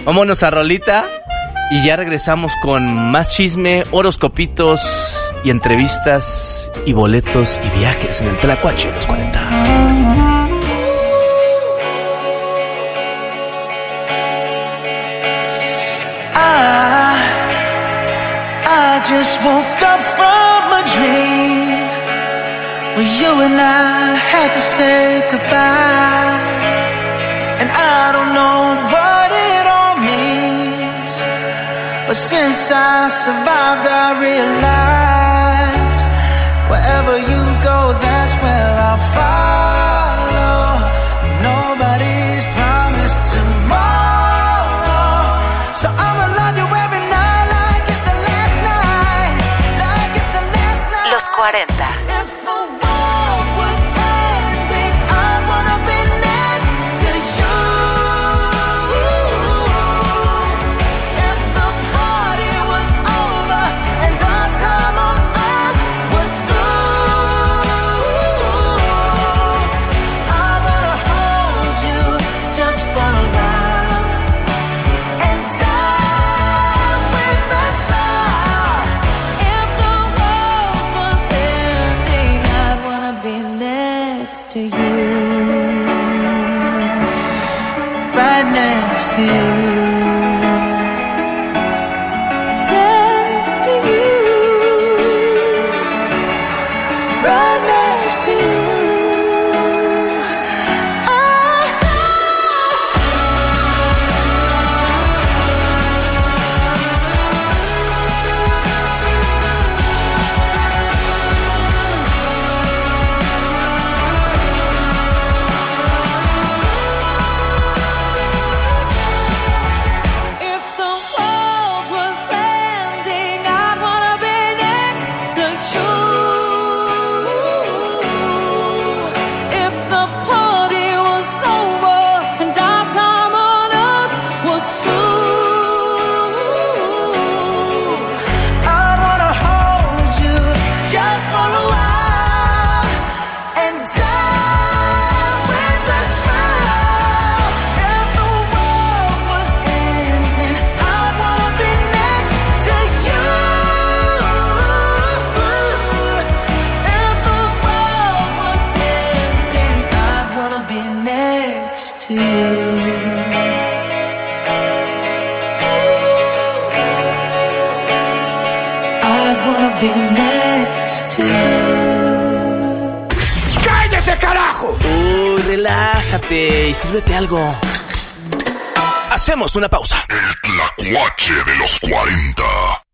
Vámonos a rolita y ya regresamos con más chisme, horoscopitos y entrevistas y boletos y viajes en el Tlacuache de los 40. I just woke up from a dream where you and I had to say goodbye. And I don't know what it all means, but since I survived I realized wherever you go, that's where I'll follow. Nobody's promised tomorrow, so I'ma love you every night like it's the last night, like it's the last night. Los 40. If the world was ending, I wanna be next to you. If the party was over and our time on earth was through, I wanna hold you just for a while and die with a smile. If the world was ending, I'd wanna be next to you, right next to you, next to you, right next to you. If the world was ending, I'd wanna be next to you. If the party was over and our time on earth was through, I'd wanna hold you just for a while and die with a smile. If the world was ending, I'd wanna be next to you. If the world was ending, I'd wanna be next to you. I'd wanna be next to you. ¡Cállese, carajo! Uy, relájate y sírvete algo. Hacemos una pausa. El Tlacuache de los 40.